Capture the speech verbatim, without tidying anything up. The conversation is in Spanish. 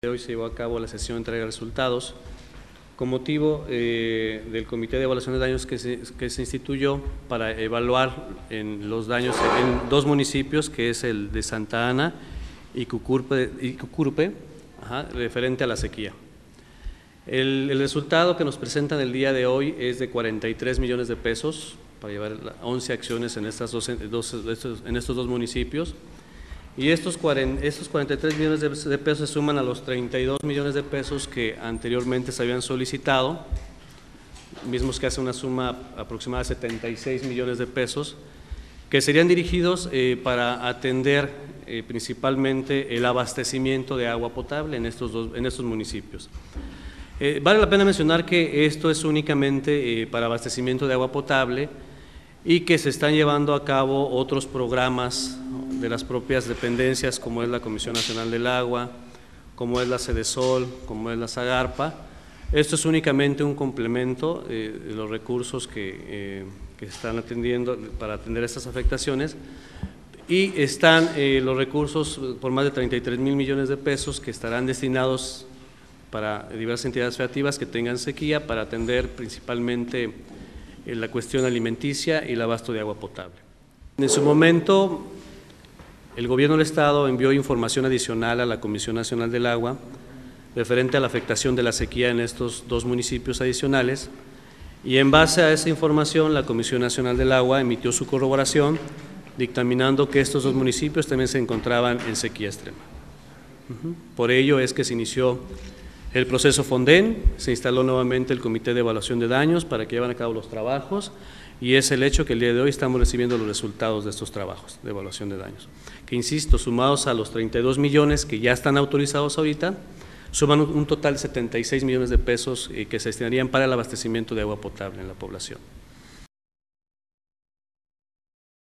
Hoy se llevó a cabo la sesión de entrega de resultados con motivo eh, del Comité de Evaluación de Daños que se, que se instituyó para evaluar en los daños en dos municipios, que es el de Santa Ana y Cucurpe, y Cucurpe ajá, referente a la sequía. El, el resultado que nos presentan el día de hoy es de cuarenta y tres millones de pesos para llevar once acciones en, estas dos, dos, estos, en estos dos municipios. Y estos, estos cuarenta y tres millones de pesos se suman a los treinta y dos millones de pesos que anteriormente se habían solicitado, mismos que hace una suma aproximada de setenta y seis millones de pesos, que serían dirigidos eh, para atender eh, principalmente el abastecimiento de agua potable en estos, dos, en estos municipios. Eh, vale la pena mencionar que esto es únicamente eh, para abastecimiento de agua potable y que se están llevando a cabo otros programas de las propias dependencias, como es la Comisión Nacional del Agua, como es la Sedesol, como es la Zagarpa. Esto es únicamente un complemento eh, de los recursos que, eh, que se están atendiendo para atender estas afectaciones, y están eh, los recursos por más de treinta y tres mil millones de pesos que estarán destinados para diversas entidades federativas que tengan sequía, para atender principalmente eh, la cuestión alimenticia y el abasto de agua potable. En su momento, el Gobierno del Estado envió información adicional a la Comisión Nacional del Agua referente a la afectación de la sequía en estos dos municipios adicionales, y en base a esa información la Comisión Nacional del Agua emitió su corroboración dictaminando que estos dos municipios también se encontraban en sequía extrema. Por ello es que se inició el proceso Fonden, se instaló nuevamente el Comité de Evaluación de Daños para que lleven a cabo los trabajos, y es el hecho que el día de hoy estamos recibiendo los resultados de estos trabajos de evaluación de daños, que insisto, sumados a los treinta y dos millones que ya están autorizados ahorita, suman un total de setenta y seis millones de pesos que se destinarían para el abastecimiento de agua potable en la población.